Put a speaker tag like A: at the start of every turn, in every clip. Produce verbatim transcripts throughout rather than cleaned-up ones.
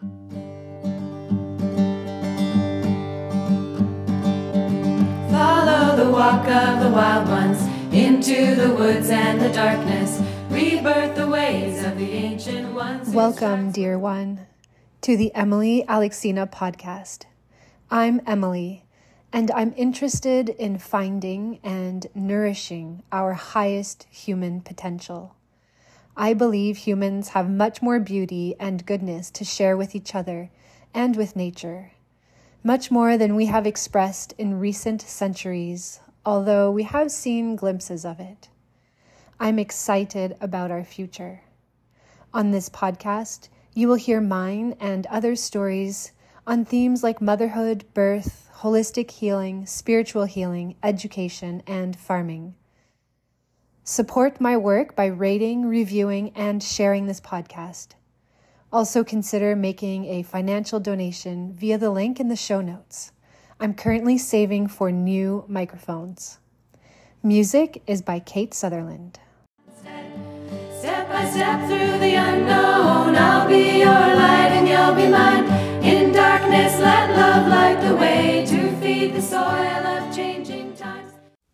A: Follow the walk of the wild ones into the woods and the darkness. Rebirth the ways of the ancient ones.
B: Welcome, dear one, to the Emily Alexina podcast. I'm Emily, and I'm interested in finding and nourishing our highest human potential. I believe humans have much more beauty and goodness to share with each other and with nature, much more than we have expressed in recent centuries, although we have seen glimpses of it. I'm excited about our future. On this podcast, you will hear mine and others' stories on themes like motherhood, birth, holistic healing, spiritual healing, education, and farming. Support my work by rating, reviewing, and sharing this podcast. Also consider making a financial donation via the link in the show notes. I'm currently saving for new microphones. Music is by Kate Sutherland.
A: Step by step through the unknown, I'll be your light and you'll be mine. In darkness, let love light the way to feed the soil of changing times.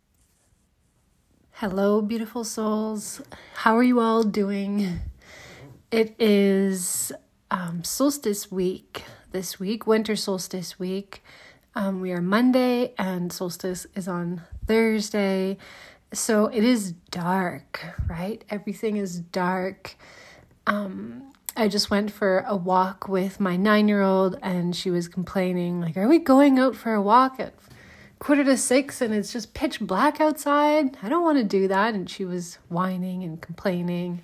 B: Hello, beautiful souls. How are you all doing? It is um, solstice week this week, winter solstice week. Um, we are Monday and solstice is on Thursday. So it is dark, right? Everything is dark. Um, I just went for a walk with my nine-year-old and she was complaining, like, are we going out for a walk at quarter to six and it's just pitch black outside? I don't want to do that. And she was whining and complaining.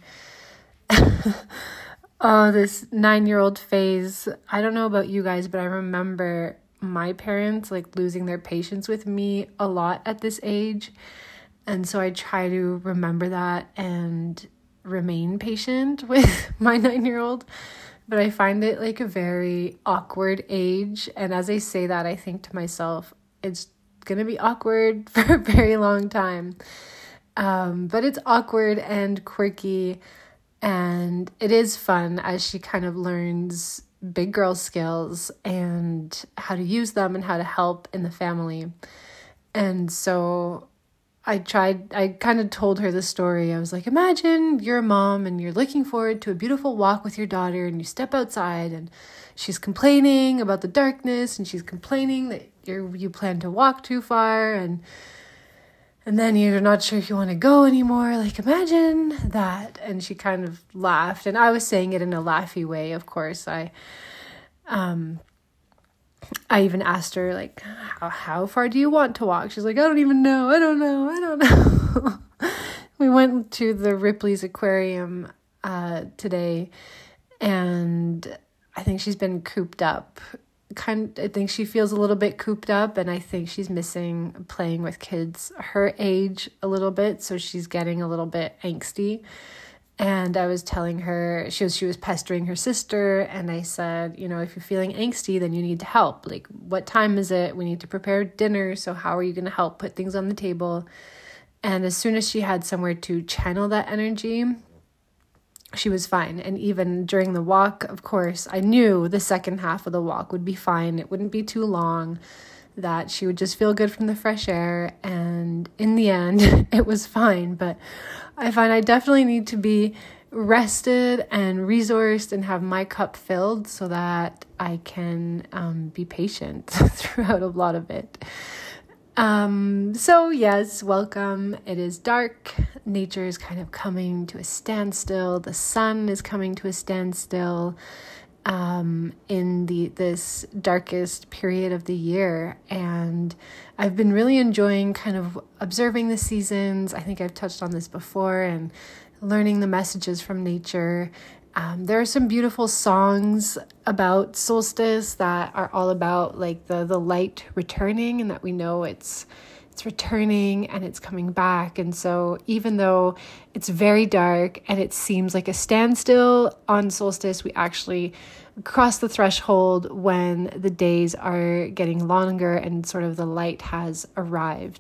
B: Oh, this nine-year-old phase. I don't know about you guys, but I remember my parents like losing their patience with me a lot at this age. And so I try to remember that and remain patient with my nine-year-old. But I find it like a very awkward age. And as I say that, I think to myself, it's going to be awkward for a very long time. Um, but it's awkward and quirky. And it is fun as she kind of learns big girl skills and how to use them and how to help in the family. And so I tried, I kind of told her the story. I was like, imagine you're a mom and you're looking forward to a beautiful walk with your daughter and you step outside and she's complaining about the darkness and she's complaining that you're, you plan to walk too far and and then you're not sure if you want to go anymore. Like, imagine that. And she kind of laughed. And I was saying it in a laughy way, of course. I um, I even asked her, like, how, how far do you want to walk? She's like, I don't even know. I don't know. I don't know. We went to the Ripley's Aquarium uh, today. And I think she's been cooped up. Kind, I think she feels a little bit cooped up, and I think she's missing playing with kids her age a little bit, so she's getting a little bit angsty. And I was telling her, she was she was pestering her sister, and I said, you know, if you're feeling angsty, then you need to help. Like, what time is it? We need to prepare dinner, so how are you going to help put things on the table? And as soon as she had somewhere to channel that energy, she was fine. And even during the walk, of course, I knew the second half of the walk would be fine. It wouldn't be too long, that she would just feel good from the fresh air. And in the end, it was fine. But I find I definitely need to be rested and resourced and have my cup filled so that I can um, be patient throughout a lot of it. Um, so yes, welcome. It is dark. Nature is kind of coming to a standstill. The sun is coming to a standstill, um, in the, this darkest period of the year. And I've been really enjoying kind of observing the seasons. I think I've touched on this before, and learning the messages from nature. Um, there are some beautiful songs about solstice that are all about like the, the light returning, and that we know it's it's returning and it's coming back. And so even though it's very dark and it seems like a standstill on solstice, we actually cross the threshold when the days are getting longer and sort of the light has arrived.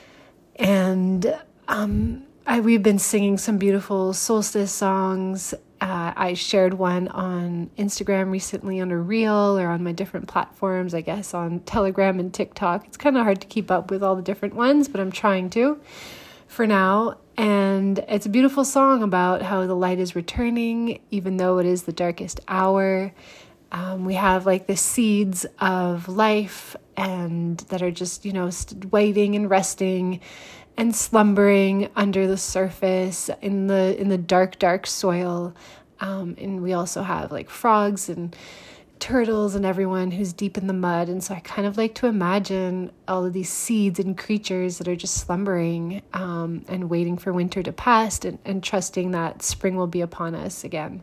B: And um I, we've been singing some beautiful solstice songs, Uh, I shared one on Instagram recently on a reel, or on my different platforms, I guess on Telegram and TikTok. It's kind of hard to keep up with all the different ones, but I'm trying to for now. And it's a beautiful song about how the light is returning, even though it is the darkest hour. Um, we have like the seeds of life and that are just, you know, waiting and resting and slumbering under the surface in the in the dark, dark soil. Um, and we also have like frogs and turtles and everyone who's deep in the mud. And so I kind of like to imagine all of these seeds and creatures that are just slumbering um, and waiting for winter to pass, and, and trusting that spring will be upon us again.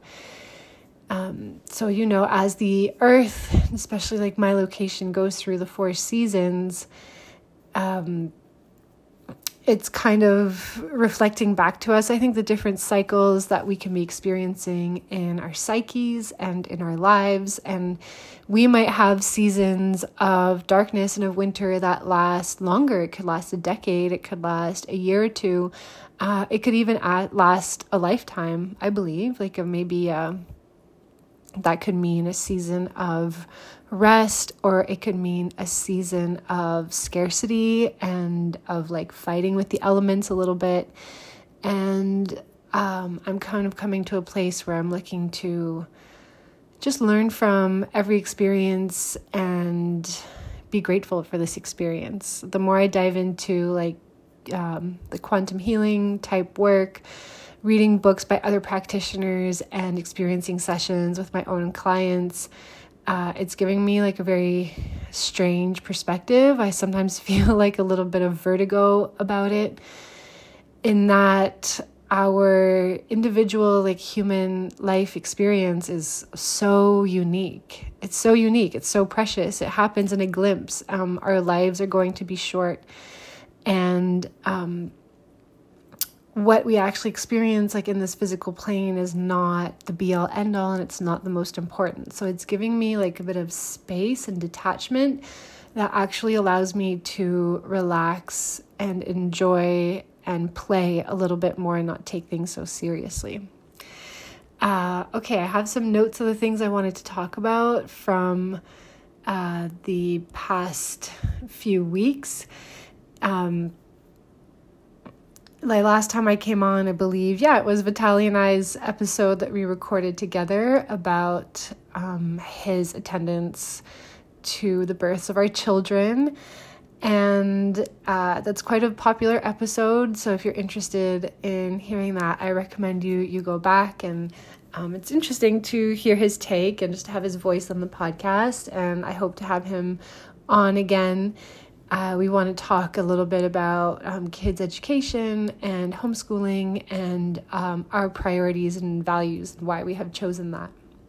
B: Um, so, you know, as the earth, especially like my location, goes through the four seasons, um, it's kind of reflecting back to us, I think, the different cycles that we can be experiencing in our psyches and in our lives. And we might have seasons of darkness and of winter that last longer. It could last a decade. It could last a year or two. Uh, it could even last a lifetime, I believe, like a, maybe a that could mean a season of rest, or it could mean a season of scarcity and of like fighting with the elements a little bit. And um, I'm kind of coming to a place where I'm looking to just learn from every experience and be grateful for this experience. The more I dive into like um, the quantum healing type work, reading books by other practitioners and experiencing sessions with my own clients, uh, it's giving me like a very strange perspective. I sometimes feel like a little bit of vertigo about it, in that our individual like human life experience is so unique. It's so unique. It's so precious. It happens in a glimpse. Um, our lives are going to be short, and um, what we actually experience like in this physical plane is not the be all end all, and it's not the most important. So it's giving me like a bit of space and detachment that actually allows me to relax and enjoy and play a little bit more and not take things so seriously. Uh, okay, I have some notes of the things I wanted to talk about from uh, the past few weeks. Um, Like last time I came on, I believe, yeah, it was Vitaly and I's episode that we recorded together about um, his attendance to the births of our children. And uh, that's quite a popular episode. So if you're interested in hearing that, I recommend you you go back. And um, it's interesting to hear his take and just to have his voice on the podcast. And I hope to have him on again. Uh, we want to talk a little bit about um, kids' education and homeschooling and um, our priorities and values and why we have chosen that.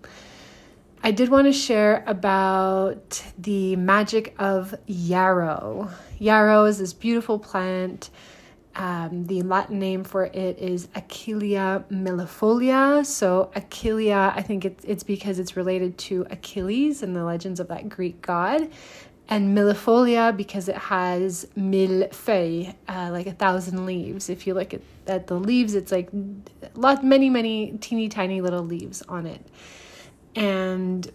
B: I did want to share about the magic of yarrow. Yarrow is this beautiful plant. Um, the Latin name for it is Achillea millifolia. So Achillea, I think it's, it's because it's related to Achilles and the legends of that Greek god. And millifolia because it has mille feuilles, uh, like a thousand leaves. If you look at, at the leaves, it's like lot, many, many teeny tiny little leaves on it. And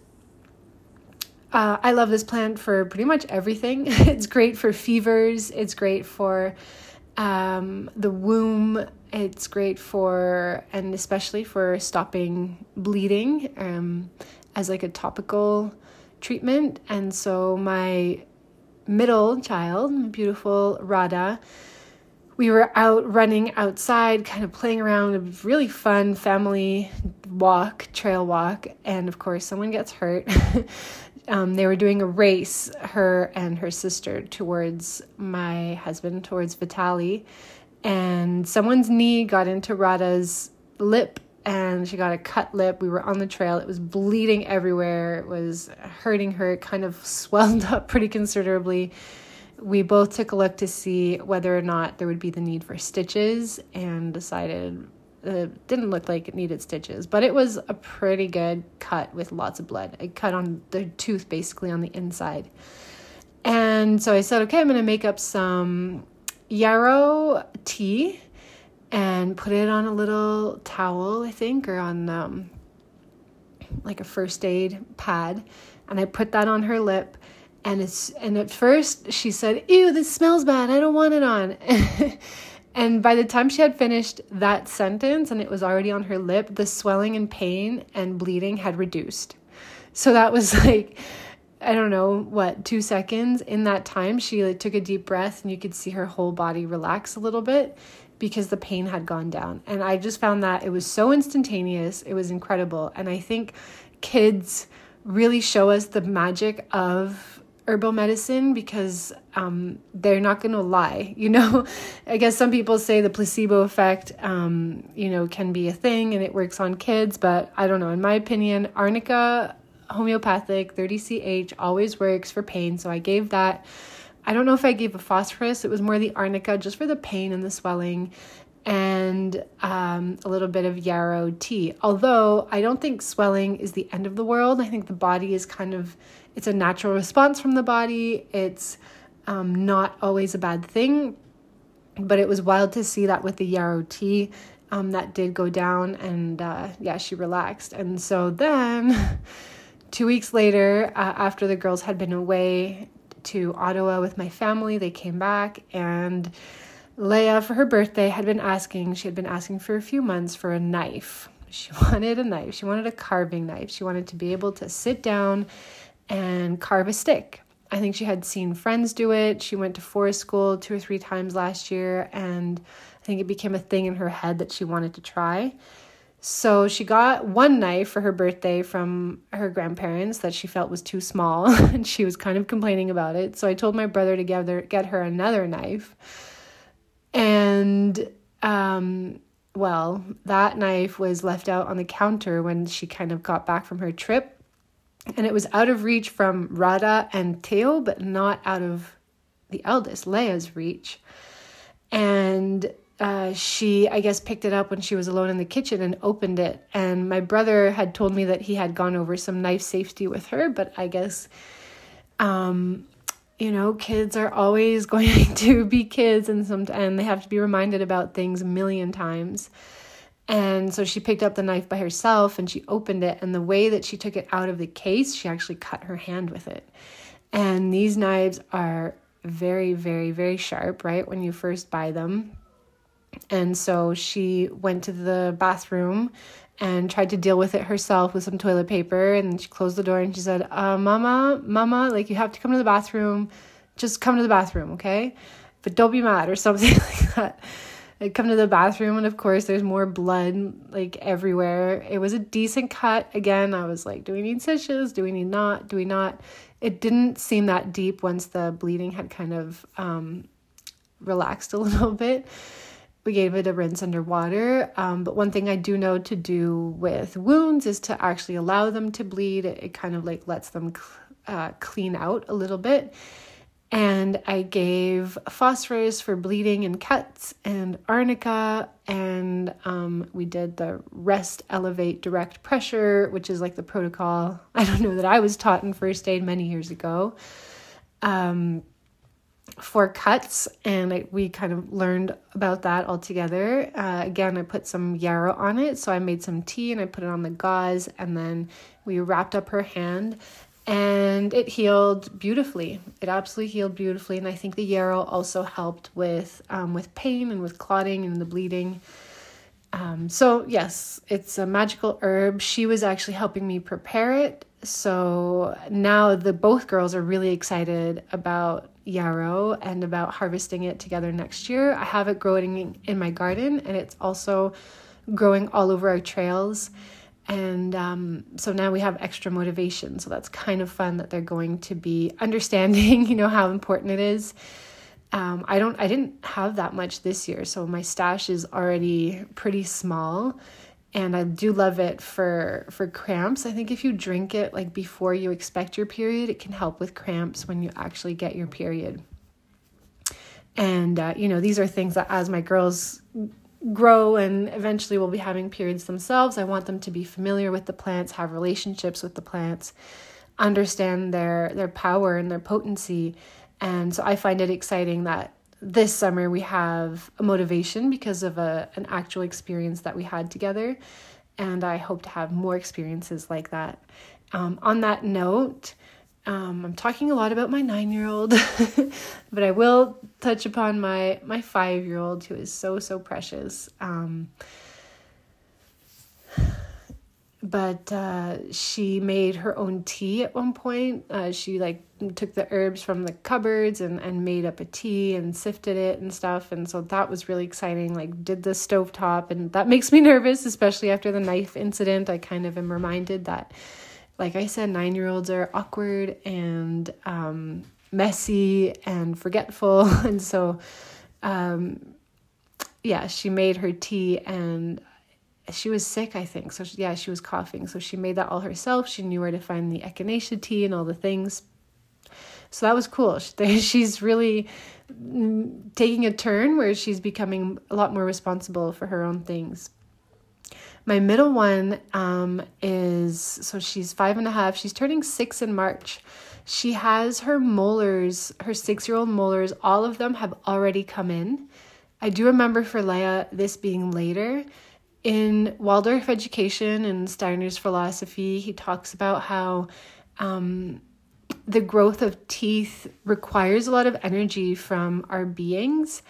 B: uh, I love this plant for pretty much everything. It's great for fevers. It's great for um, the womb. It's great for, and especially for stopping bleeding um, as like a topical treatment. And so my middle child, beautiful Radha, we were out running outside, kind of playing around, a really fun family walk, trail walk. And of course, someone gets hurt. um, they were doing a race, her and her sister, towards my husband, towards Vitaly. And someone's knee got into Radha's lip, and she got a cut lip. We were on the trail. It was bleeding everywhere. It was hurting her. It kind of swelled up pretty considerably. We both took a look to see whether or not there would be the need for stitches, and decided it didn't look like it needed stitches, but it was a pretty good cut with lots of blood. A cut on the tooth, basically on the inside. And so I said, okay, I'm going to make up some yarrow tea. and put it on a little towel, I think, or on um, like a first aid pad. And I put that on her lip. And it's and at first she said, "Ew, this smells bad. I don't want it on." And by the time she had finished that sentence and it was already on her lip, the swelling and pain and bleeding had reduced. So that was like, I don't know, what, two seconds. In that time, she like took a deep breath and you could see her whole body relax a little bit, because the pain had gone down. And I just found that it was so instantaneous. It was incredible. And I think kids really show us the magic of herbal medicine, because um, they're not going to lie. You know, I guess some people say the placebo effect, um, you know, can be a thing and it works on kids. But I don't know. In my opinion, arnica homeopathic thirty C H always works for pain. So I gave that. I don't know if I gave a phosphorus. It was more the arnica just for the pain and the swelling, and um, a little bit of yarrow tea. Although I don't think swelling is the end of the world. I think the body is kind of, it's a natural response from the body. It's um, not always a bad thing, but it was wild to see that with the yarrow tea. Um, that did go down, and uh, yeah, she relaxed. And so then two weeks later, uh, after the girls had been away to Ottawa with my family, they came back, and Leia, for her birthday, had been asking, she had been asking for a few months for a knife. She wanted a knife. She wanted a carving knife. She wanted to be able to sit down and carve a stick. I think she had seen friends do it. She went to forest school two or three times last year, and I think it became a thing in her head that she wanted to try. So she got one knife for her birthday from her grandparents that she felt was too small, and she was kind of complaining about it. So I told my brother to get her, get her another knife. And, um, well, that knife was left out on the counter when she kind of got back from her trip. And it was out of reach from Radha and Theo, but not out of the eldest, Leia's, reach. And Uh, she, I guess, picked it up when she was alone in the kitchen and opened it. And my brother had told me that he had gone over some knife safety with her, but I guess, um, you know, kids are always going to be kids, and some, and they have to be reminded about things a million times. And so she picked up the knife by herself and she opened it, and the way that she took it out of the case, she actually cut her hand with it. And these knives are very, very, very sharp, right, when you first buy them. And so she went to the bathroom and tried to deal with it herself with some toilet paper. And she closed the door and she said, uh, Mama, Mama, like, you have to come to the bathroom. Just come to the bathroom, okay? But don't be mad, or something like that. I come to the bathroom, and of course there's more blood like everywhere. It was a decent cut. Again, I was like, do we need stitches? Do we need not? Do we not? It didn't seem that deep once the bleeding had kind of um, relaxed a little bit. We gave it a rinse under water. Um, but one thing I do know to do with wounds is to actually allow them to bleed. It, it kind of like lets them uh, clean out a little bit. And I gave phosphorus for bleeding and cuts, and arnica, and um, we did the rest, elevate, direct pressure, which is like the protocol. I don't know that I was taught in first aid many years ago. Um, for cuts, and I, we kind of learned about that all together. Uh, again, I put some yarrow on it, so I made some tea and I put it on the gauze, and then we wrapped up her hand, and it healed beautifully. It absolutely healed beautifully, and I think the yarrow also helped with um, with pain and with clotting and the bleeding. Um, so yes, it's a magical herb. She was actually helping me prepare it. So now the both girls are really excited about yarrow and about harvesting it together next year. I have it growing in my garden, and it's also growing all over our trails. And um, so now we have extra motivation. So that's kind of fun that they're going to be understanding, you know, how important it is. Um, I don't, I didn't have that much this year, so my stash is already pretty small, and I do love it for, for cramps. I think if you drink it like before you expect your period, it can help with cramps when you actually get your period. And, uh, you know, these are things that as my girls grow and eventually will be having periods themselves, I want them to be familiar with the plants, have relationships with the plants, understand their, their power and their potency. And so I find it exciting that this summer we have a motivation because of a an actual experience that we had together. And I hope to have more experiences like that. Um, on that note, um, I'm talking a lot about my nine-year-old, but I will touch upon my, my five-year-old who is so, so precious. Um, but uh, she made her own tea at one point. Uh, she like took the herbs from the cupboards and, and made up a tea and sifted it and stuff. And so that was really exciting, like did the stovetop, and that makes me nervous, especially after the knife incident. I kind of am reminded that, like I said, nine-year-olds are awkward and um, messy and forgetful. And so, um, yeah, she made her tea, and she was sick, I think. So, she, yeah, she was coughing. So she made that all herself. She knew where to find the echinacea tea and all the things. So that was cool. She's really taking a turn where she's becoming a lot more responsible for her own things. My middle one um, is, so she's five and a half. She's turning six in March. She has her molars, her six-year-old molars, all of them have already come in. I do remember for Leia this being later. In Waldorf education and Steiner's philosophy, he talks about how um, the growth of teeth requires a lot of energy from our beings.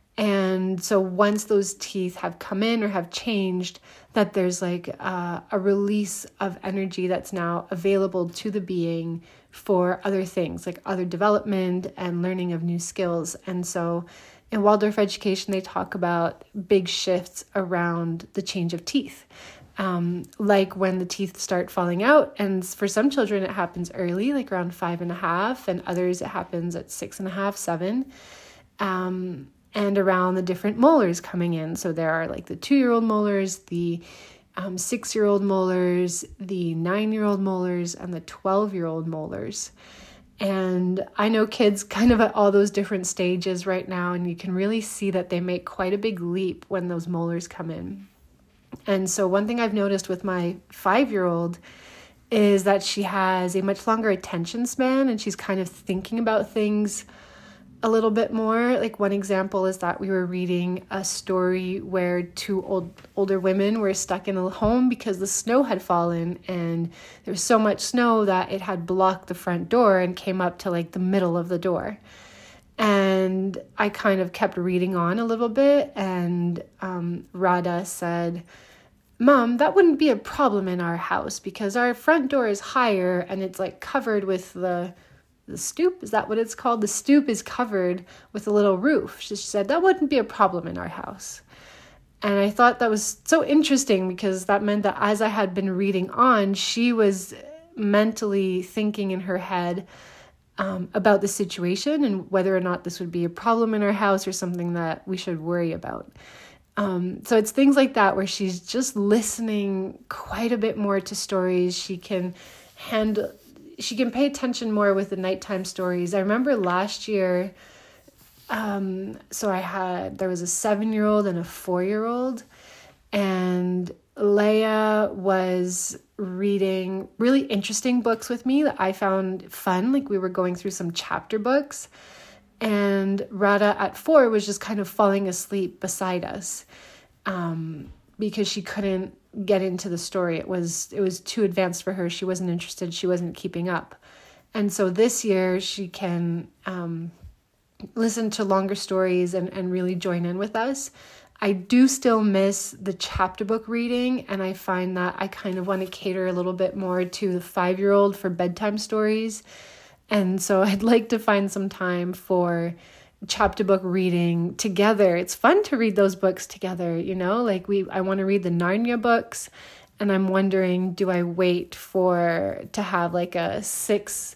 B: And so once those teeth have come in or have changed, that there's like uh, a release of energy that's now available to the being for other things, like other development and learning of new skills. And so in Waldorf education, they talk about big shifts around the change of teeth. Um, like when the teeth start falling out, and for some children it happens early, like around five and a half, and others it happens at six and a half, seven. Um, and around the different molars coming in. So there are like the two-year-old molars, the um, six-year-old molars, the nine-year-old molars, and the twelve-year-old molars. And I know kids kind of at all those different stages right now, and you can really see that they make quite a big leap when those molars come in. And so one thing I've noticed with my five-year-old is that she has a much longer attention span, and she's kind of thinking about things a little bit more. Like one example is that we were reading a story where two old older women were stuck in a home because the snow had fallen, and there was so much snow that it had blocked the front door and came up to like the middle of the door. And I kind of kept reading on a little bit, and um, Radha said, "Mom, that wouldn't be a problem in our house because our front door is higher and it's like covered with the the stoop. Is that what it's called? The stoop is covered with a little roof." She said, "That wouldn't be a problem in our house." And I thought that was so interesting because that meant that as I had been reading on, she was mentally thinking in her head um, about the situation and whether or not this would be a problem in our house or something that we should worry about. Um, so it's things like that where she's just listening quite a bit more to stories. She can handle, she can pay attention more with the nighttime stories. I remember last year, um, so I had, there was a seven-year-old and a four-year-old, and Leia was reading really interesting books with me that I found fun. Like we were going through some chapter books, and Radha at four was just kind of falling asleep beside us um, because she couldn't get into the story. It was it was too advanced for her. She wasn't interested. She wasn't keeping up. And so this year she can um, listen to longer stories and, and really join in with us. I do still miss the chapter book reading, and I find that I kind of want to cater a little bit more to the five-year-old for bedtime stories. And so I'd like to find some time for chapter book reading together. It's fun to read those books together, you know, like we, I want to read the Narnia books, and I'm wondering, do I wait for, to have like a six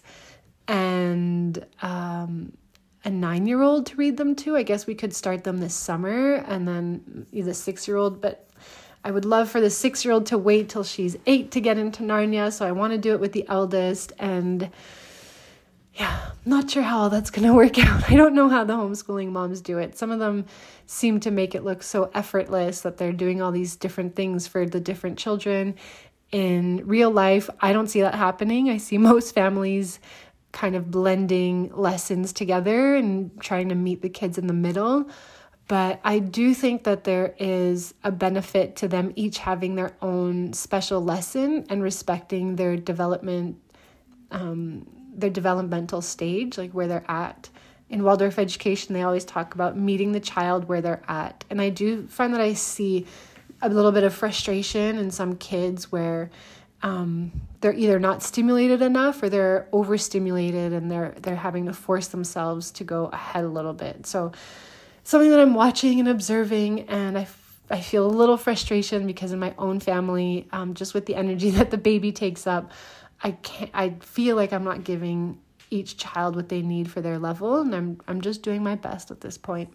B: and um, a nine-year-old to read them to? I guess we could start them this summer, and then the six-year-old, but I would love for the six-year-old to wait till she's eight to get into Narnia. So I want to do it with the eldest, and yeah, not sure how all that's going to work out. I don't know how the homeschooling moms do it. Some of them seem to make it look so effortless that they're doing all these different things for the different children. In real life, I don't see that happening. I see most families kind of blending lessons together and trying to meet the kids in the middle. But I do think that there is a benefit to them each having their own special lesson and respecting their development, um, their developmental stage, like where they're at. In Waldorf education, they always talk about meeting the child where they're at. And I do find that I see a little bit of frustration in some kids where um, they're either not stimulated enough or they're overstimulated and they're they're having to force themselves to go ahead a little bit. So something that I'm watching and observing, and I, f- I feel a little frustration because in my own family, um, just with the energy that the baby takes up, I can't, I feel like I'm not giving each child what they need for their level, and I'm I'm just doing my best at this point.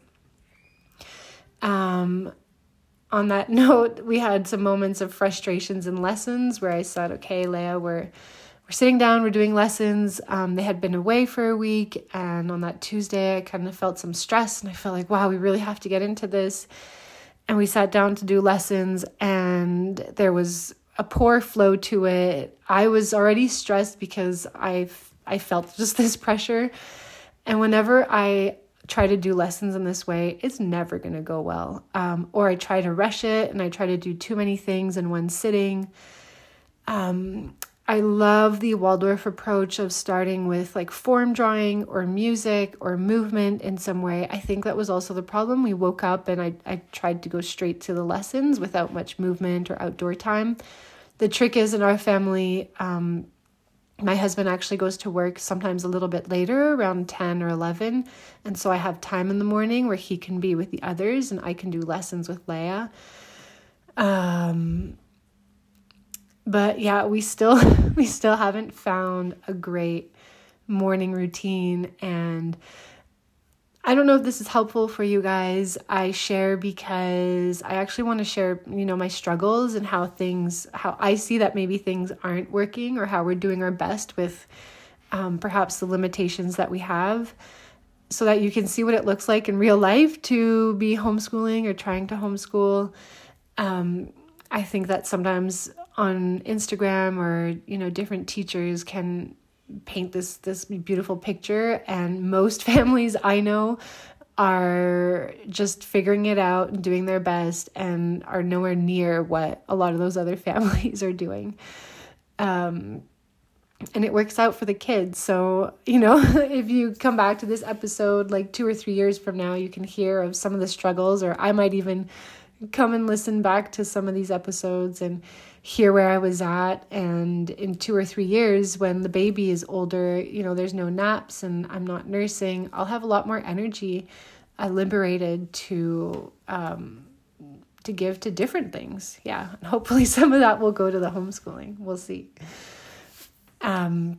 B: Um, on that note, we had some moments of frustrations in lessons where I said, okay, Leia, we're We're sitting down, we're doing lessons. Um, they had been away for a week, and on that Tuesday, I kind of felt some stress, and I felt like, wow, we really have to get into this. And we sat down to do lessons, and there was a poor flow to it. I was already stressed because I I felt just this pressure, and whenever I try to do lessons in this way, it's never going to go well. Um, or I try to rush it, and I try to do too many things in one sitting. Um. I love the Waldorf approach of starting with like form drawing or music or movement in some way. I think that was also the problem. We woke up and I, I tried to go straight to the lessons without much movement or outdoor time. The trick is in our family, um, my husband actually goes to work sometimes a little bit later, around ten or eleven. And so I have time in the morning where he can be with the others and I can do lessons with Leia. Um... But yeah, we still we still haven't found a great morning routine, and I don't know if this is helpful for you guys. I share because I actually want to share, you know, my struggles and how things, how I see that maybe things aren't working or how we're doing our best with um, perhaps the limitations that we have, so that you can see what it looks like in real life to be homeschooling or trying to homeschool. Um, I think that sometimes on Instagram or, you know, different teachers can paint this this beautiful picture, and most families I know are just figuring it out and doing their best and are nowhere near what a lot of those other families are doing. Um, and it works out for the kids. So, you know, if you come back to this episode like two or three years from now, you can hear of some of the struggles, or I might even come and listen back to some of these episodes and hear where I was at. And in two or three years, when the baby is older, you know, there's no naps and I'm not nursing, I'll have a lot more energy uh, liberated to um, to give to different things. Yeah, and hopefully some of that will go to the homeschooling. We'll see. Um,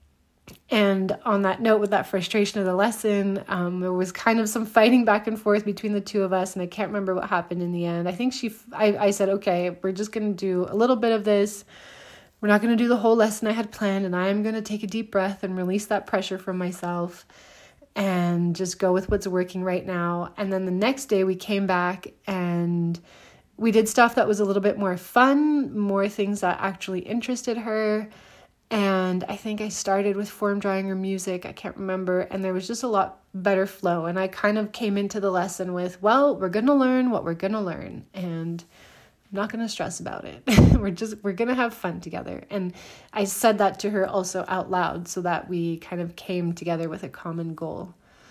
B: and on that note, with that frustration of the lesson, um, there was kind of some fighting back and forth between the two of us, and I can't remember what happened in the end. I think she, I, I said, okay, we're just going to do a little bit of this. We're not going to do the whole lesson I had planned, and I am going to take a deep breath and release that pressure from myself and just go with what's working right now. And then the next day we came back and we did stuff that was a little bit more fun, more things that actually interested her. And I think I started with form drawing or music, I can't remember, and there was just a lot better flow. And I kind of came into the lesson with, well, we're going to learn what we're going to learn, and I'm not going to stress about it. we're just, we're going to have fun together. And I said that to her also out loud so that we kind of came together with a common goal.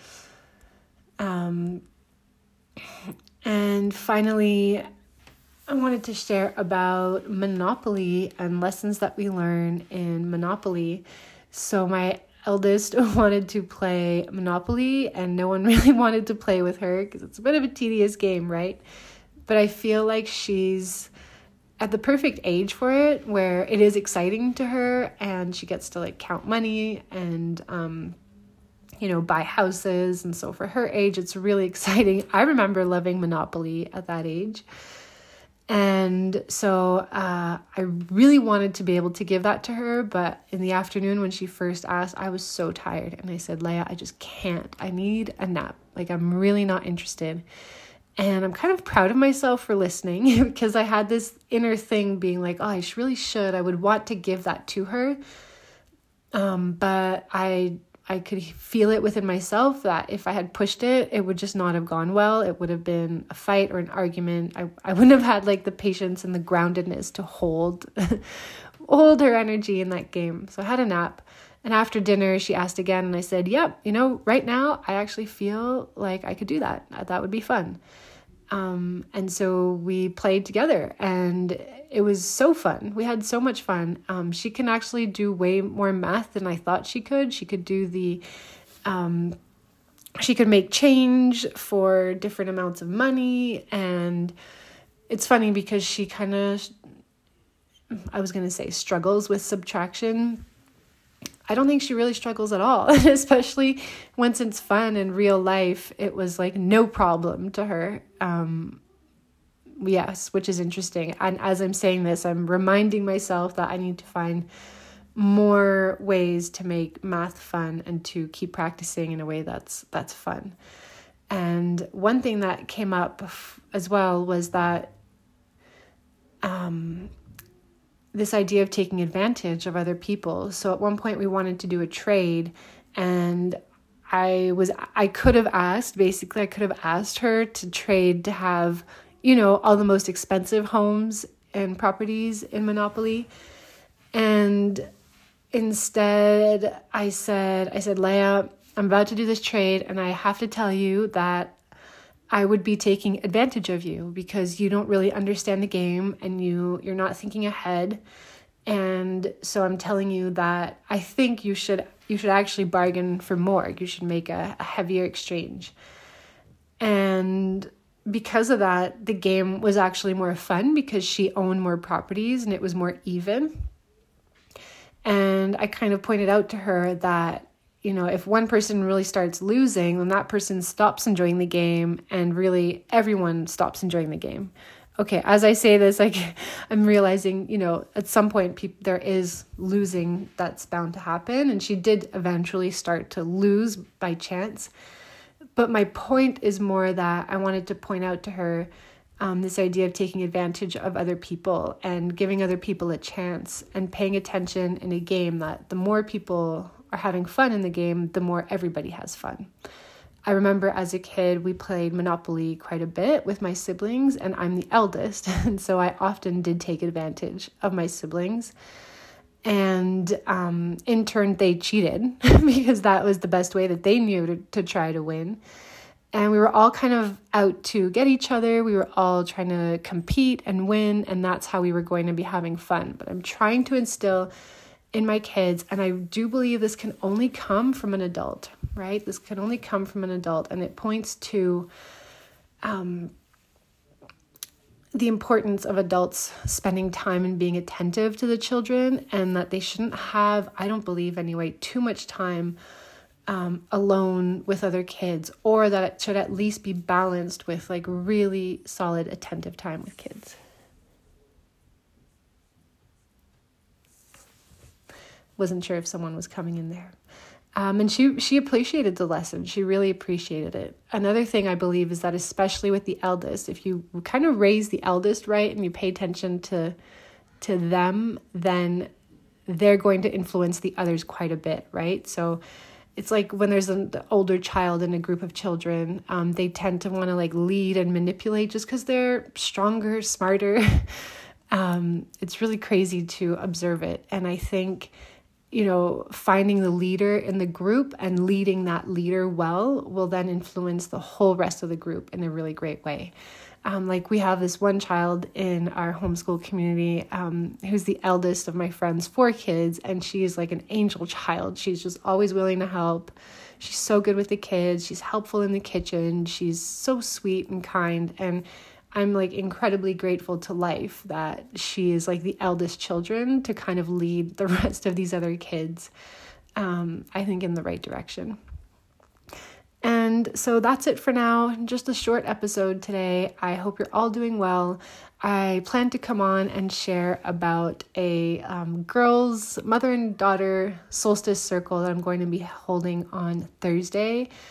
B: Um, and finally, I wanted to share about Monopoly and lessons that we learn in Monopoly. So my eldest wanted to play Monopoly and no one really wanted to play with her because it's a bit of a tedious game, right? But I feel like she's at the perfect age for it, where it is exciting to her and she gets to like count money and, um, you know, buy houses. And so for her age, it's really exciting. I remember loving Monopoly at that age. And so uh, I really wanted to be able to give that to her. But in the afternoon when she first asked, I was so tired. And I said, Leia, I just can't. I need a nap. Like, I'm really not interested. And I'm kind of proud of myself for listening because I had this inner thing being like, oh, I really should. I would want to give that to her. Um, but I I could feel it within myself that if I had pushed it, it would just not have gone well. It would have been a fight or an argument. I, I wouldn't have had like the patience and the groundedness to hold, hold her energy in that game. So I had a nap. And after dinner, she asked again. And I said, yep, you know, right now, I actually feel like I could do that. That would be fun. Um, and so we played together and it was so fun. We had so much fun. Um, she can actually do way more math than I thought she could. She could do the, um, she could make change for different amounts of money. And it's funny because she kind of, I was going to say struggles with subtraction. I don't think she really struggles at all, especially once it's fun in real life. It was like no problem to her. Um, yes, which is interesting. And as I'm saying this, I'm reminding myself that I need to find more ways to make math fun and to keep practicing in a way that's that's fun. And one thing that came up as well was that um, this idea of taking advantage of other people. So at one point we wanted to do a trade, and I was, I could have asked, basically I could have asked her to trade to have, you know, all the most expensive homes and properties in Monopoly. And instead I said, I said, Leah, I'm about to do this trade and I have to tell you that I would be taking advantage of you because you don't really understand the game and you, you're not thinking ahead. And so I'm telling you that I think you should you should actually bargain for more. You should make a, a heavier exchange. And because of that, the game was actually more fun because she owned more properties and it was more even. And I kind of pointed out to her that, you know, if one person really starts losing, then that person stops enjoying the game and really everyone stops enjoying the game. Okay, as I say this, like I'm realizing, you know, at some point pe- there is losing that's bound to happen. And she did eventually start to lose by chance. But my point is more that I wanted to point out to her um, this idea of taking advantage of other people and giving other people a chance and paying attention in a game that the more people are having fun in the game, the more everybody has fun. I remember as a kid, we played Monopoly quite a bit with my siblings, and I'm the eldest. And so I often did take advantage of my siblings. And um, in turn, they cheated because that was the best way that they knew to, to try to win. And we were all kind of out to get each other. We were all trying to compete and win, and that's how we were going to be having fun. But I'm trying to instill in my kids, and I do believe this can only come from an adult, right? This can only come from an adult, and it points to um, the importance of adults spending time and being attentive to the children, and that they shouldn't have, I don't believe anyway, too much time um, alone with other kids, or that it should at least be balanced with like really solid attentive time with kids. Wasn't sure if someone was coming in there. Um, and she she appreciated the lesson. She really appreciated it. Another thing I believe is that especially with the eldest, if you kind of raise the eldest right and you pay attention to to them, then they're going to influence the others quite a bit, right? So it's like when there's an older child in a group of children, um, they tend to want to like lead and manipulate just because they're stronger, smarter. um, it's really crazy to observe it. And I think, you know, finding the leader in the group and leading that leader well will then influence the whole rest of the group in a really great way. Um, like we have this one child in our homeschool community um, who's the eldest of my friend's four kids, and she's like an angel child. She's just always willing to help. She's so good with the kids. She's helpful in the kitchen. She's so sweet and kind, and I'm like incredibly grateful to life that she is like the eldest children to kind of lead the rest of these other kids, um, I think in the right direction. And so that's it for now. Just a short episode today. I hope you're all doing well. I plan to come on and share about a um, girls, mother and daughter solstice circle that I'm going to be holding on Thursday.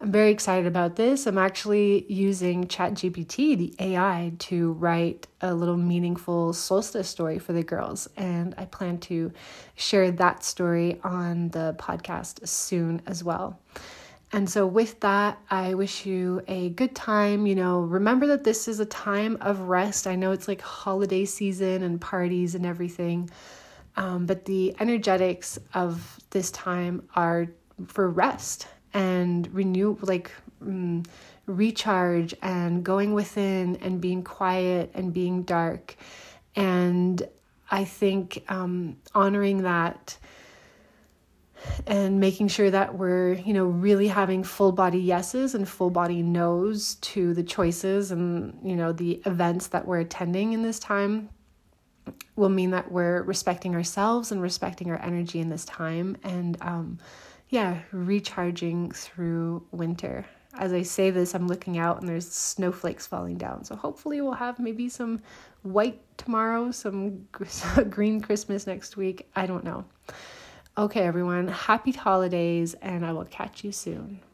B: I'm very excited about this. I'm actually using ChatGPT, the A I, to write a little meaningful solstice story for the girls. And I plan to share that story on the podcast soon as well. And so with that, I wish you a good time. You know, remember that this is a time of rest. I know it's like holiday season and parties and everything. Um, but the energetics of this time are for rest and renew, like um, recharge and going within and being quiet and being dark. And I think um, honoring that and making sure that we're, you know, really having full body yeses and full body nos to the choices and, you know, the events that we're attending in this time will mean that we're respecting ourselves and respecting our energy in this time. And, um, yeah, recharging through winter. As I say this, I'm looking out and there's snowflakes falling down. So hopefully we'll have maybe some white tomorrow, some green Christmas next week. I don't know. Okay, everyone, happy holidays, and I will catch you soon.